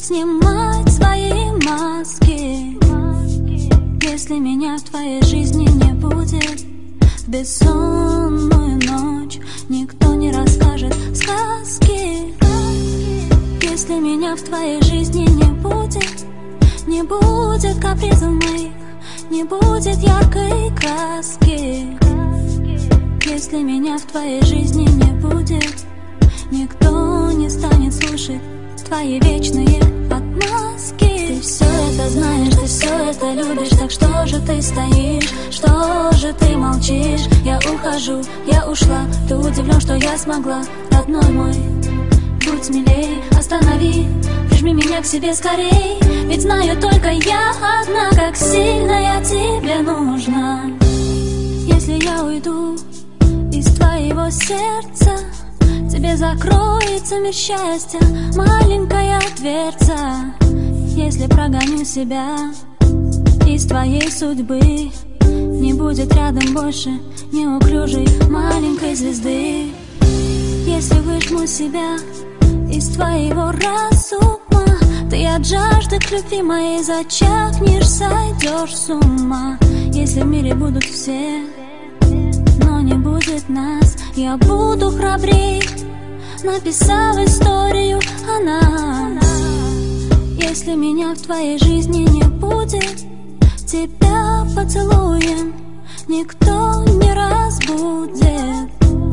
снимать свои маски. Если меня в твоей жизни не будет, в бессонную ночь никто не расскажет сказки. Если меня в твоей жизни не будет, не будет капризов моих, не будет яркой краски. Если меня в твоей жизни не будет, никто не станет слушать твои вечные отмазки. Ты все это знаешь, ты все это любишь, так что же ты стоишь, что же ты молчишь? Я ухожу, я ушла, ты удивлен, что я смогла. Родной мой, будь смелей, останови, прижми меня к себе скорей. Ведь знаю только я одна, как сильно я тебе нужна. Если я уйду из твоего сердца, тебе закроется мир счастья, маленькая дверца. Если прогоню себя из твоей судьбы, не будет рядом больше неуклюжей маленькой звезды. Если выжму себя из твоего разума, ты от жажды к любви моей зачахнешь, сойдешь с ума. Если в мире будут все, но не будет нас, я буду храбрей, написав историю о нас. Если меня в твоей жизни не будет, тебя поцелуем никто не разбудит.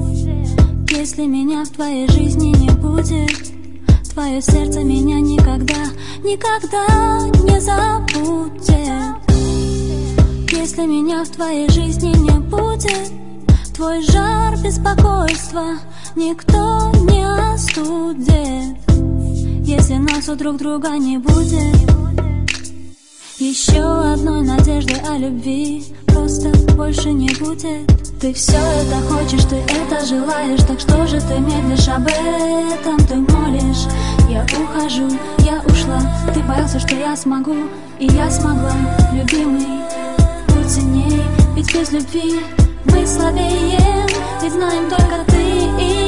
Если меня в твоей жизни не будет, твое сердце меня никогда, никогда не забудет. Если меня в твоей жизни не будет, твой жар беспокойства никто не остудит. Если нас у друг друга не будет, еще одной надежды о любви просто больше не будет. Ты все это хочешь, ты это желаешь, так что же ты медлишь, об этом ты молишь? Я ухожу, я ушла, ты боялся, что я смогу, и я смогла. Любимый, будь сильней, ведь без любви мы слабее, ведь знаем только ты и